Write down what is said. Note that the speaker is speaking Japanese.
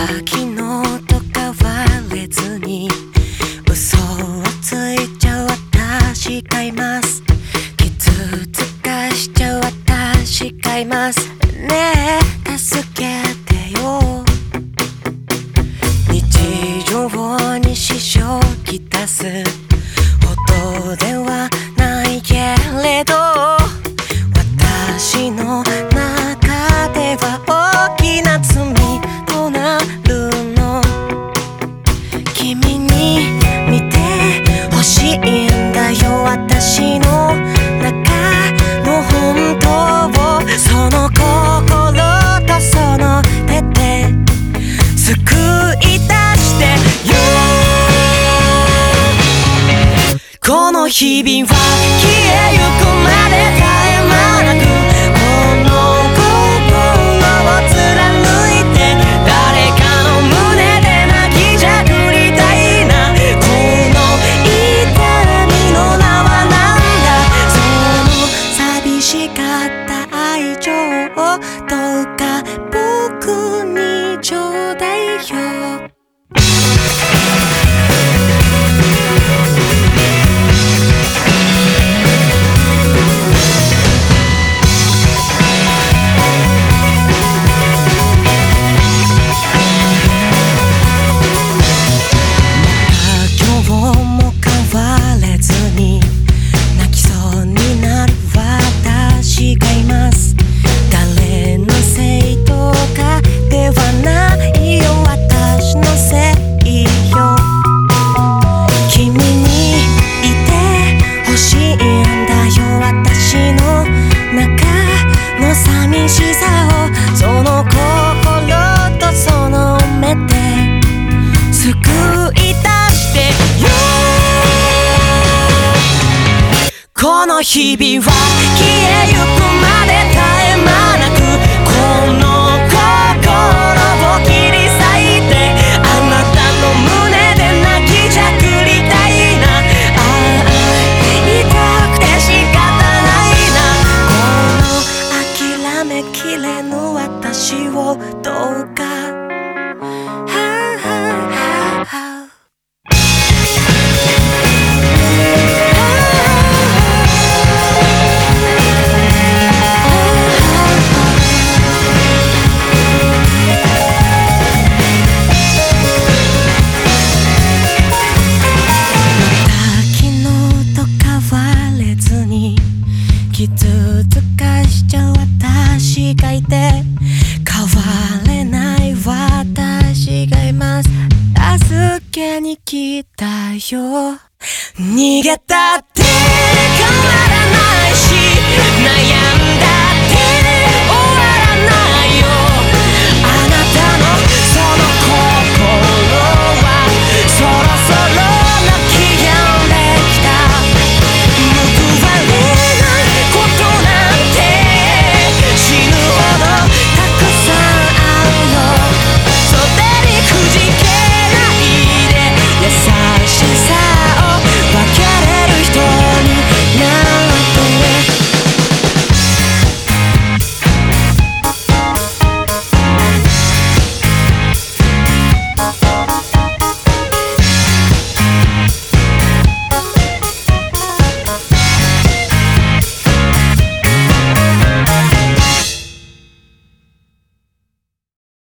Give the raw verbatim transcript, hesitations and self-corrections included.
昨日と変われずに嘘をついちゃう私がいます。傷つかしちゃう私がいます。ねえ助けてよ。日常に支障きたすほどではないけれど、私の中では大きな罪となるの。君に見てほしいんだよ、私の中の本当を。その心とその手で救い出してよ。この日々は消えゆくまで絶え間なく、この心を貫いて誰かの胸で泣きじゃくりたいな。この痛みの名はなんだ。その寂しかった愛情をどうか僕にちょうだいよ。この日々は消えゆくまで絶え間なく、この心を切り裂いてあなたの胸で泣きじゃくりたいな。ああ痛くて仕方ないな。この諦めきれぬ私をどうか傷つかしちゃう私がいて変われない私がいます。助けに来たよ。逃げたって